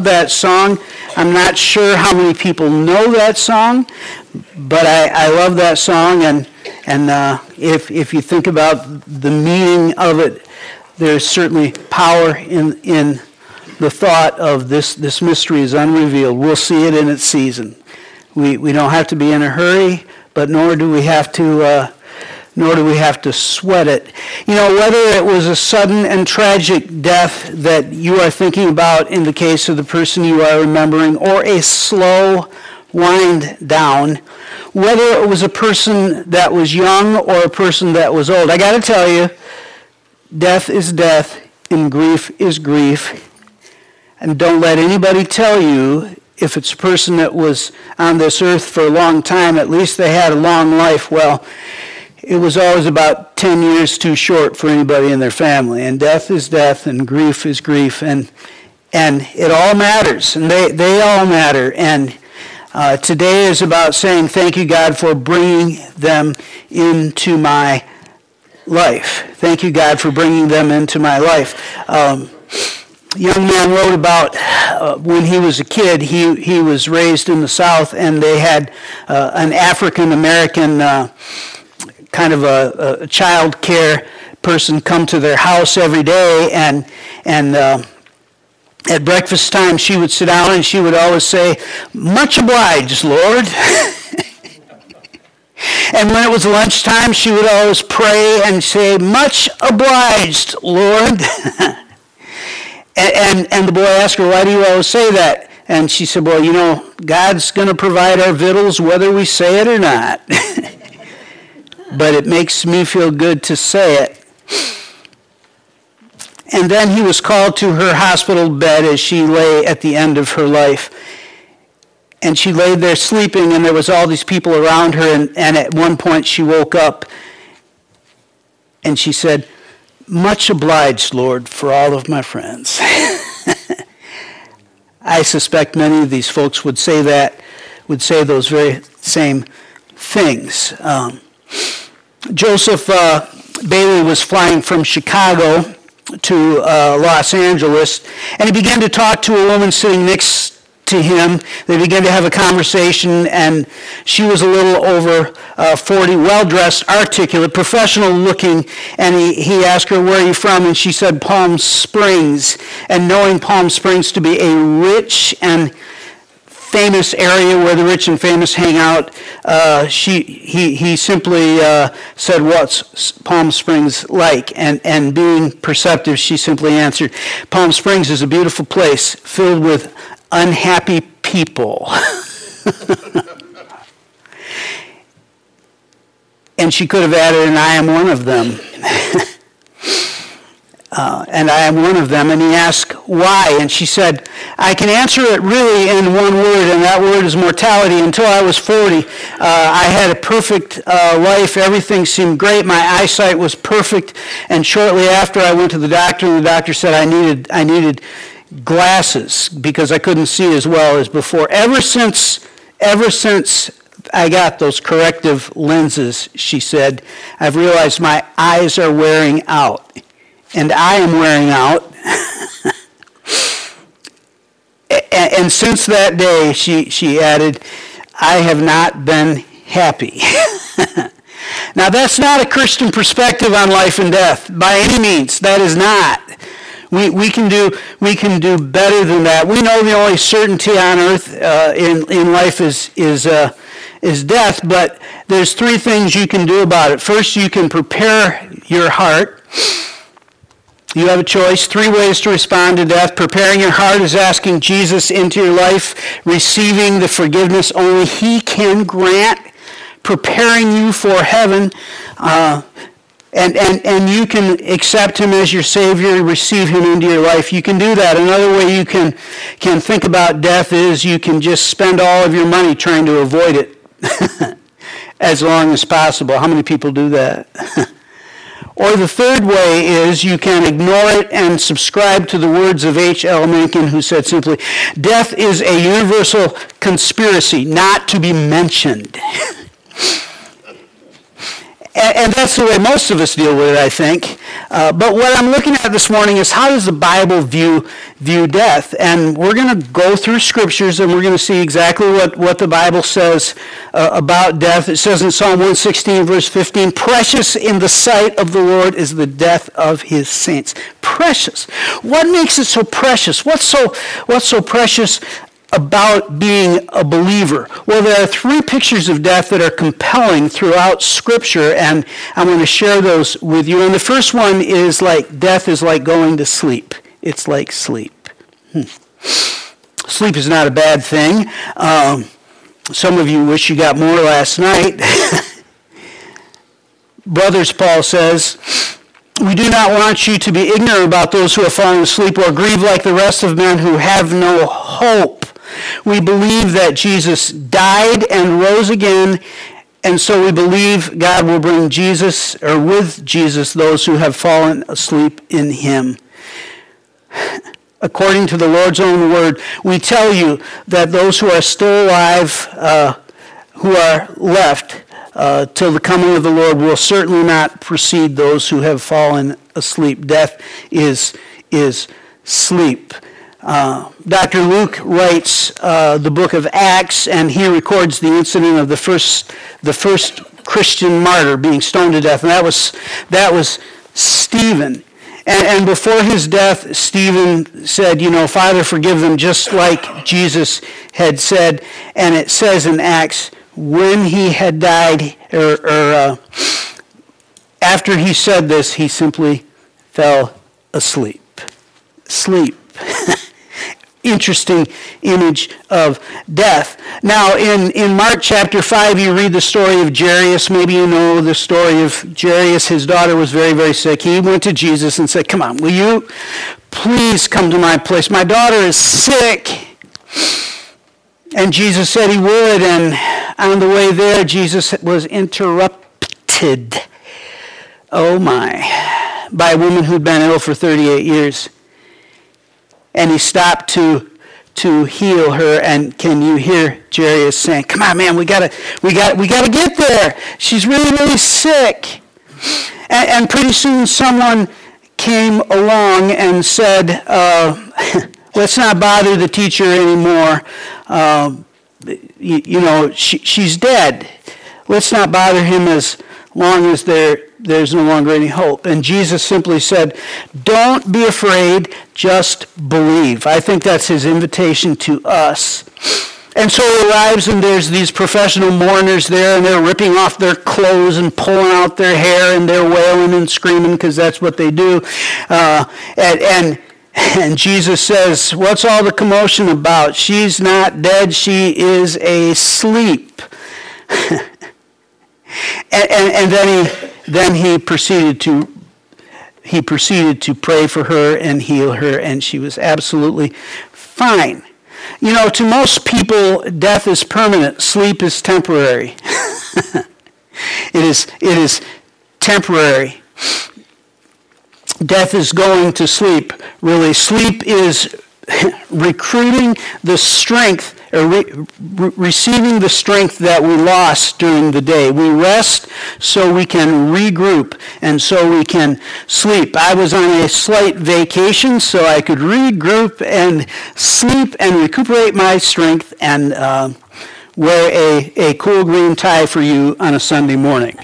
that song. I'm not sure how many people know that song, but I love that song. And if you think about the meaning of it, there's certainly power in the thought of this mystery is unrevealed. We'll see it in its season. We don't have to be in a hurry, but nor do we have to sweat it. You know, whether it was a sudden and tragic death that you are thinking about in the case of the person you are remembering, or a slow wind down, whether it was a person that was young or a person that was old, I got to tell you, death is death and grief is grief. And don't let anybody tell you, if it's a person that was on this earth for a long time, at least they had a long life. Well, it was always about 10 years too short for anybody in their family. And death is death and grief is grief. And it all matters. And they all matter. And today is about saying thank you, God, for bringing them into my life. Thank you, God, for bringing them into my life. Young man wrote about when he was a kid, he was raised in the South, and they had an African-American kind of a child care person come to their house every day, and at breakfast time she would sit down and she would always say, "Much obliged, Lord." And when it was lunchtime, she would always pray and say, "Much obliged, Lord." And the boy asked her, "Why do you always say that?" And she said, "Well, you know, God's going to provide our victuals whether we say it or not." But it makes me feel good to say it. And then he was called to her hospital bed as she lay at the end of her life. And she laid there sleeping, and there was all these people around her, and at one point she woke up, and she said, "Much obliged, Lord, for all of my friends." I suspect many of these folks would say those very same things. Joseph Bailey was flying from Chicago to Los Angeles, and he began to talk to a woman sitting next to him. They began to have a conversation, and she was a little over 40, well-dressed, articulate, professional-looking, and he asked her, "Where are you from?" And she said, "Palm Springs." And knowing Palm Springs to be a rich and famous area where the rich and famous hang out, he simply said, "What's Palm Springs like?" And being perceptive, she simply answered, "Palm Springs is a beautiful place filled with unhappy people." And she could have added, "And I am one of them." And I am one of them. And he asked, "Why?" And she said, "I can answer it really in one word, and that word is mortality. Until I was 40, I had a perfect life. Everything seemed great. My eyesight was perfect. And shortly after, I went to the doctor, and the doctor said I needed glasses because I couldn't see as well as before. Ever since I got those corrective lenses," she said, "I've realized my eyes are wearing out. And I am wearing out." And since that day," she added, "I have not been happy." Now, that's not a Christian perspective on life and death by any means. That is not. We can do better than that. We know the only certainty on earth in life is death, but there's three things you can do about it. First, you can prepare your heart. You have a choice, 3 ways to respond to death. Preparing your heart is asking Jesus into your life, receiving the forgiveness only he can grant, preparing you for heaven, and you can accept him as your Savior, receive him into your life. You can do that. Another way you can think about death is you can just spend all of your money trying to avoid it as long as possible. How many people do that? Or the third way is you can ignore it and subscribe to the words of H.L. Mencken, who said simply, "Death is a universal conspiracy not to be mentioned." And that's the way most of us deal with it, I think. But what I'm looking at this morning is how does the Bible view death? And we're going to go through scriptures and we're going to see exactly what the Bible says about death. It says in Psalm 116, verse 15, "Precious in the sight of the Lord is the death of his saints." Precious. What makes it so precious? What's so precious about being a believer? Well, there are three pictures of death that are compelling throughout Scripture, and I'm going to share those with you. And the first one is like death is like going to sleep. It's like sleep. Sleep is not a bad thing. Some of you wish you got more last night. Brothers, Paul says, "We do not want you to be ignorant about those who have fallen asleep or grieve like the rest of men who have no hope. We believe that Jesus died and rose again, and so we believe God will bring with Jesus those who have fallen asleep in him. According to the Lord's own word, we tell you that those who are still alive, who are left till the coming of the Lord, will certainly not precede those who have fallen asleep." Death is sleep. Dr. Luke writes the book of Acts, and he records the incident of the first Christian martyr being stoned to death, and that was Stephen. And before his death, Stephen said, "Father, forgive them," just like Jesus had said. And it says in Acts, when he had died, after he said this, he simply fell asleep. Sleep. Interesting image of death. Now, in Mark chapter 5, you read the story of Jairus. Maybe you know the story of Jairus. His daughter was very, very sick. He went to Jesus and said, "Come on, will you please come to my place? My daughter is sick." And Jesus said he would, and on the way there, Jesus was interrupted, oh my, by a woman who'd been ill for 38 years. And he stopped to heal her, and can you hear Jairus saying, "Come on, man, we gotta get there. She's really, really sick." And pretty soon someone came along and said, "Let's not bother the teacher anymore. She's dead. Let's not bother him as long as there's no longer any hope." And Jesus simply said, "Don't be afraid, just believe." I think that's his invitation to us. And so he arrives, and there's these professional mourners there, and they're ripping off their clothes and pulling out their hair, and they're wailing and screaming because that's what they do. And Jesus says, "What's all the commotion about? She's not dead, she is asleep." And then he proceeded to pray for her and heal her, and she was absolutely fine. To most people, death is permanent. Sleep is temporary. It is temporary. Death is going to sleep. Really, sleep is recruiting the strength, or receiving the strength that we lost during the day. We rest so we can regroup, and so we can sleep. I was on a slight vacation so I could regroup and sleep and recuperate my strength and wear a cool green tie for you on a Sunday morning.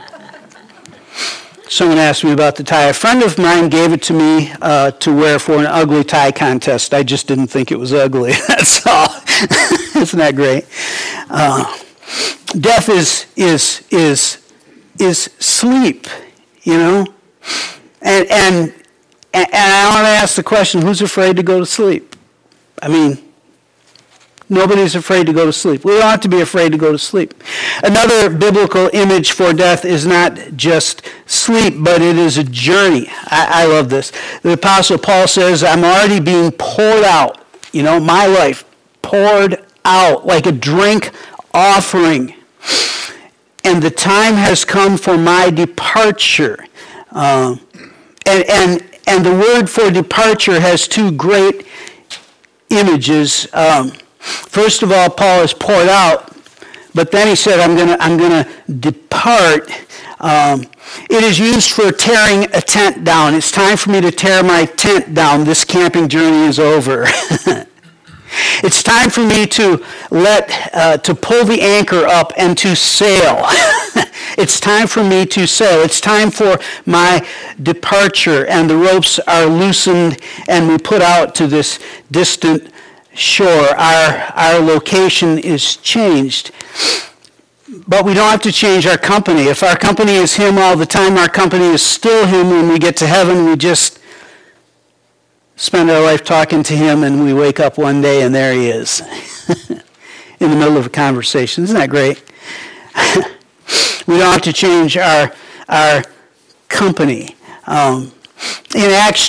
Someone asked me about the tie. A friend of mine gave it to me to wear for an ugly tie contest. I just didn't think it was ugly. That's all. Isn't that great? Death is sleep, And I want to ask the question: who's afraid to go to sleep? I mean, nobody's afraid to go to sleep. We don't have to be afraid to go to sleep. Another biblical image for death is not just sleep, but it is a journey. I love this. The Apostle Paul says, "I'm already being poured out." My life poured out like a drink offering. And the time has come for my departure. And the word for departure has two great images. First of all, Paul is poured out, but then he said, I'm gonna depart. It is used for tearing a tent down. It's time for me to tear my tent down. This camping journey is over. It's time for me to pull the anchor up and to sail. It's time for me to sail. It's time for my departure, and the ropes are loosened, and we put out to this distant shore. Our location is changed. But we don't have to change our company. If our company is Him all the time, our company is still Him. When we get to heaven, we just spend our life talking to Him, and we wake up one day and there He is in the middle of a conversation. Isn't that great? We don't have to change our company. In Acts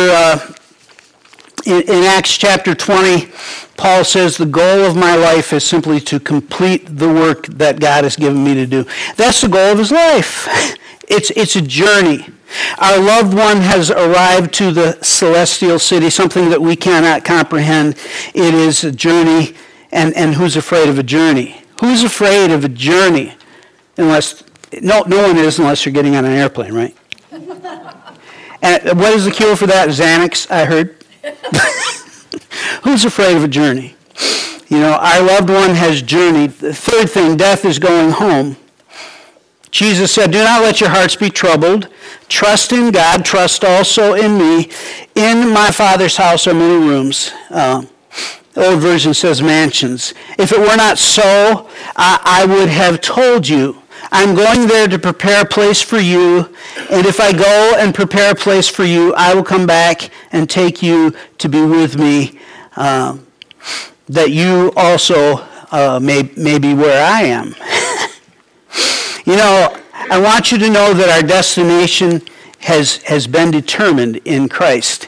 chapter 20, Paul says, the goal of my life is simply to complete the work that God has given me to do. That's the goal of his life. It's a journey. Our loved one has arrived to the celestial city, something that we cannot comprehend. It is a journey, and who's afraid of a journey? Who's afraid of a journey? Unless, no one is unless you're getting on an airplane, right? And what is the cure for that? Xanax, I heard. Who's afraid of a journey? You know, our loved one has journeyed. The third thing, death is going home. Jesus said, do not let your hearts be troubled. Trust in God. Trust also in me. In my Father's house are many rooms. The old version says mansions. If it were not so, I would have told you. I'm going there to prepare a place for you. And if I go and prepare a place for you, I will come back and take you to be with me, that you also may be where I am. You know, I want you to know that our destination has been determined in Christ.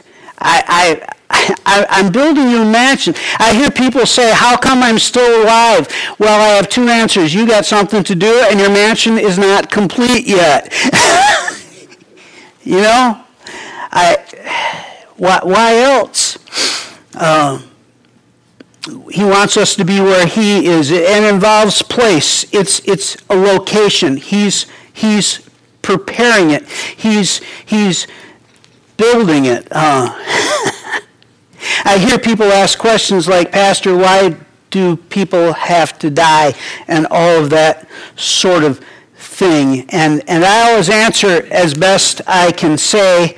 I'm building you a mansion. I hear people say, how come I'm still alive? Well, I have two answers. You got something to do, and your mansion is not complete yet. You know? Why else? He wants us to be where he is. It involves place. It's a location. He's preparing it. He's building it. I hear people ask questions like, Pastor, why do people have to die? And all of that sort of thing. And I always answer as best I can say,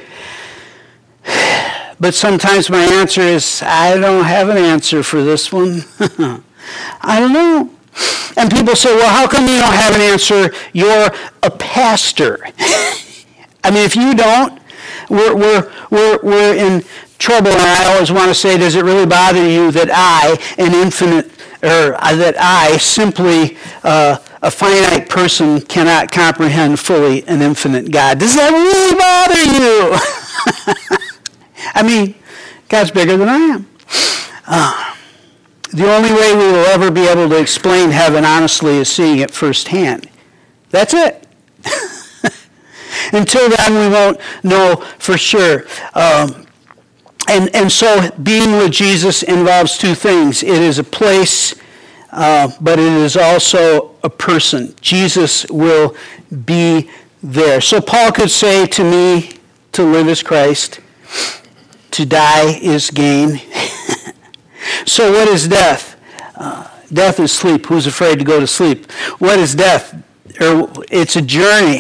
but sometimes my answer is, I don't have an answer for this one. I don't know. And people say, well, how come you don't have an answer? You're a pastor. I mean, if you don't, we're in trouble. And I always want to say, does it really bother you that that I, simply a finite person, cannot comprehend fully an infinite God? Does that really bother you? I mean, God's bigger than I am. The only way we will ever be able to explain heaven honestly is seeing it firsthand. That's it. Until then, we won't know for sure. And so being with Jesus involves two things. It is a place, but it is also a person. Jesus will be there. So Paul could say to me, to live is Christ, to die is gain. So what is death? Death is sleep. Who's afraid to go to sleep? What is death? It's a journey.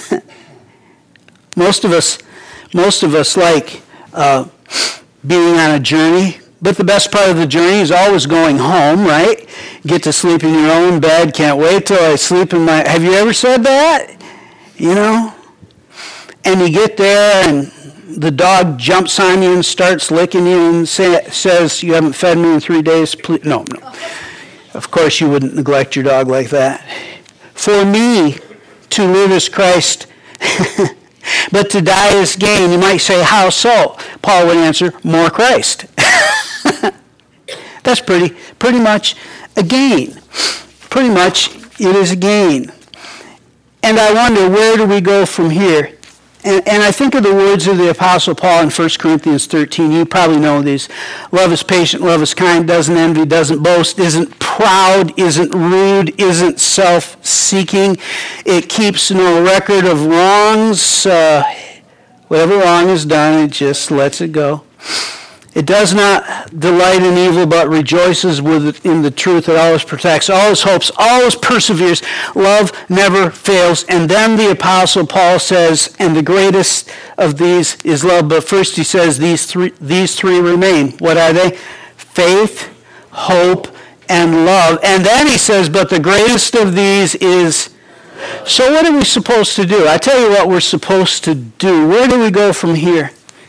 Most of us like being on a journey, but the best part of the journey is always going home, right? Get to sleep in your own bed. Can't wait till I sleep in my... Have you ever said that? You know? And you get there and the dog jumps on you and starts licking you and says, you haven't fed me in 3 days. Please. No. Of course you wouldn't neglect your dog like that. For me, to live is Christ, but to die is gain. You might say, how so? Paul would answer, more Christ. That's pretty much a gain. Pretty much it is a gain. And I wonder, where do we go from here? And I think of the words of the Apostle Paul in 1 Corinthians 13. You probably know these. Love is patient, love is kind, doesn't envy, doesn't boast, isn't proud, isn't rude, isn't self-seeking. It keeps no record of wrongs. Whatever wrong is done, it just lets it go. It does not delight in evil, but rejoices in the truth. It always protects, always hopes, always perseveres. Love never fails. And then the Apostle Paul says, and the greatest of these is love. But first he says these three remain. What are they? Faith, hope, and love. And then he says, but the greatest of these is... So what are we supposed to do? I tell you what we're supposed to do. Where do we go from here?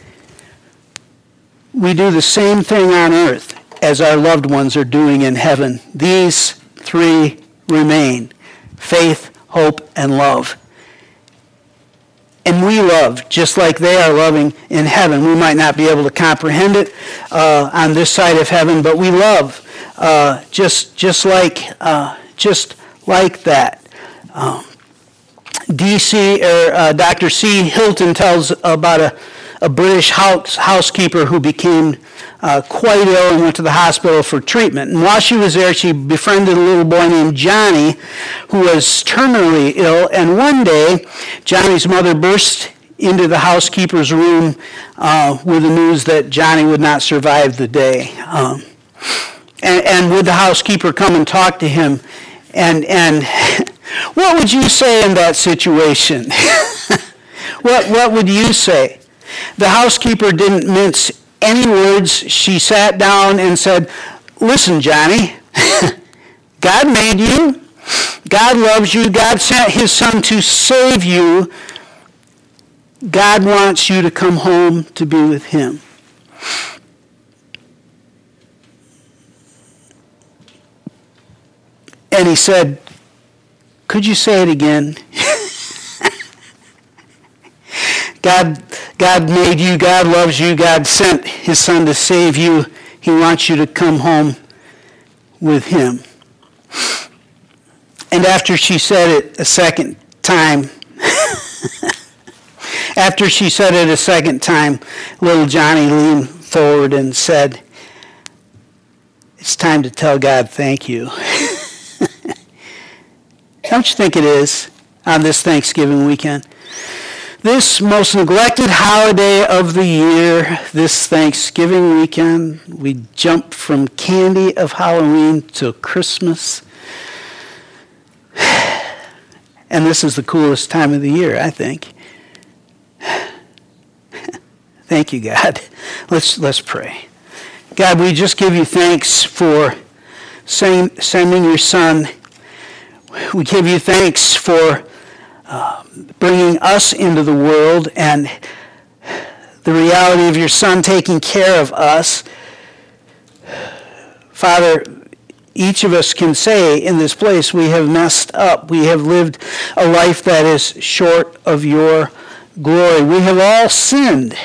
We do the same thing on earth as our loved ones are doing in heaven. These three remain: faith, hope, and love. And we love just like they are loving in heaven. We might not be able to comprehend it on this side of heaven, but we love just like that. Dr. C. Hilton tells about a British housekeeper who became quite ill and went to the hospital for treatment. And while she was there, she befriended a little boy named Johnny who was terminally ill. And one day, Johnny's mother burst into the housekeeper's room with the news that Johnny would not survive the day. And would the housekeeper come and talk to him? And what would you say in that situation? What would you say? The housekeeper didn't mince any words. She sat down and said, listen, Johnny, God made you. God loves you. God sent his son to save you. God wants you to come home to be with him. And he said, could you say it again? God made you, God loves you, God sent his son to save you. He wants you to come home with him. And after she said it a second time, little Johnny leaned forward and said, it's time to tell God thank you. Don't you think it is on this Thanksgiving weekend? This most neglected holiday of the year, this Thanksgiving weekend, we jump from candy of Halloween to Christmas. And this is the coolest time of the year, I think. Thank you, God. Let's pray. God, we just give you thanks for sending your son. We give you thanks for bringing us into the world and the reality of your son taking care of us. Father, each of us can say in this place we have messed up. We have lived a life that is short of your glory. We have all sinned.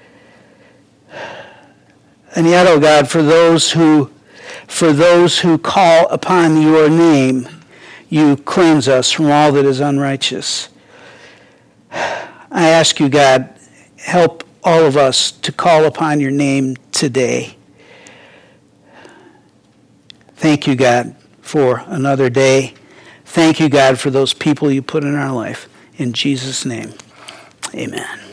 And yet, oh God, for those who call upon your name, you cleanse us from all that is unrighteous. I ask you, God, help all of us to call upon your name today. Thank you, God, for another day. Thank you, God, for those people you put in our life. In Jesus' name, amen.